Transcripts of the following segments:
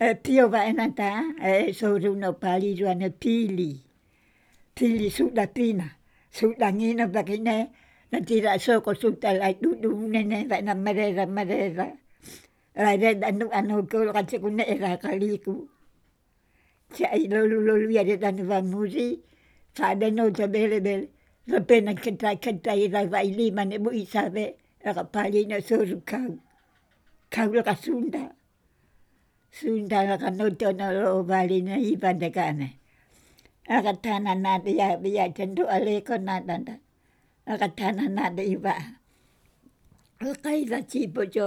Pio vaena ta soruno paliruana pili. Pili suda pina. Suda ngina bakine na tira soko suda lai dudu nene vaena marera. Lai reda anu ko kace kune era kaliku. Cia lolu ya reda nu va muri. Sa de no te bele. Repena kenta ira vai lima ne bu isabe. Aka palina soru kau. Kau la sunda. Sunda la kanoto na lo vali na iba de kane. Aka tana na ya tendo ale ko na danda. Aka tana na de iba. Kai la chipo jo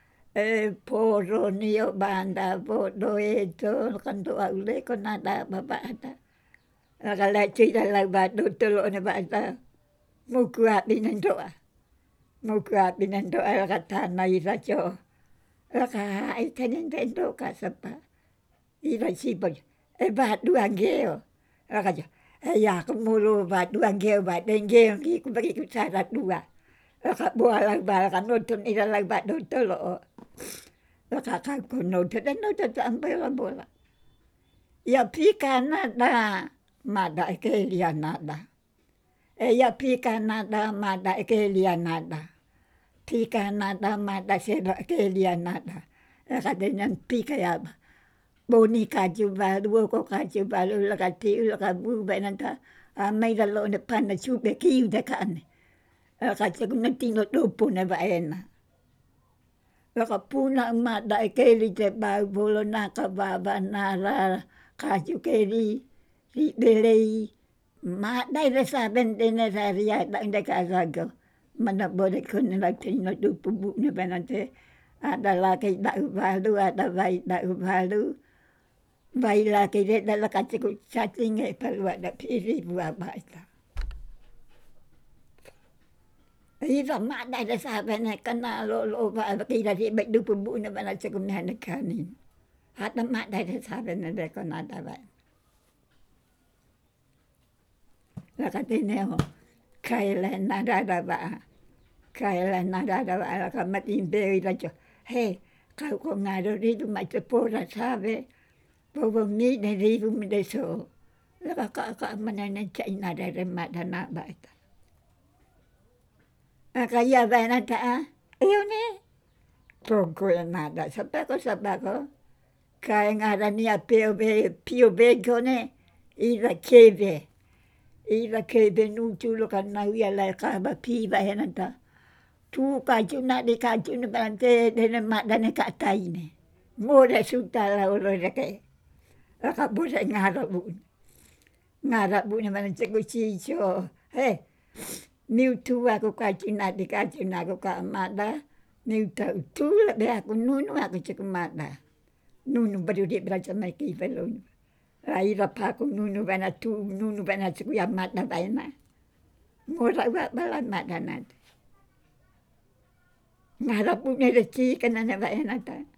poro nio banda bodo eto kanto ale ko na da baba da. Aka la chira la ba do tolo ne ba da. Muku binendoa. Muku binendoa aka tana ira jo. Aka ai tenendo kasapa. Ira chipo. Ba duangeo. Aka jo. Ya kumulo ba duangeo ba dengeo ki kubagi kusara dua. Aka boa la ba kanoton ira la ba do tolo. Aka kakono te no te ambela bola. Ya pika nada. Mada kelia nada. Ya pika nada mada kelia nada. Pika nada mada sera kelia nada. Aka dengan pika ya ba. Boni kaju balu ko kaju balu la kati la kabu benanta. Mai la lo ne pana chupe ki de kane. Aka kuna tino dopo ne ba ena. Aka puna mada keli te ba bolo na ka ba nara kaju keli ri belei. Ma dai resa bende ne ria da inde ka zago. Mana bode kun la tino dopo bu ne benante. Ada lagi da balu ada vai da balu. Vai la ke da la kati ku chatting e palwa da piri bua baita. Iva mada da sa bene kana lo ba ki da ri be du bu ne bana chekum ne ne kani. Ada mada da sa bene de kana da ba. La kati ne ho. Kai la na da ba. Kai la na da ba la ka mati be ira jo. He ka ko ngaro ri du mai te pora sabe. Bobo mi ne ri du mi de so. La ka mana ne chai na da re mada na ba ita. Kaya bana ta. Iyo ne. Poko ya nada. Sapako. Kaya ngara ni a pio be kone. Ira kebe. Ira kebe nutu lo ka na ia la ka ba pi ba hena ta. Tu ka juna de ka juna bante de ne mada ne ka tai ne. Ngore suta la olo re ke. Aka bose ngara bu. Ngara bu ne mana ceko chicho. He. Miu tu aku kacina di kacina aku ka mada. Miu tau tu la be aku nunu aku ceko mada. Nunu baru di beraja mai ki velon. Rai rapa aku nunu bana tu nunu bana ceko ya mada baina. Ngora wa bala mada nat. Ngara bu ne reci kana ne baina ta.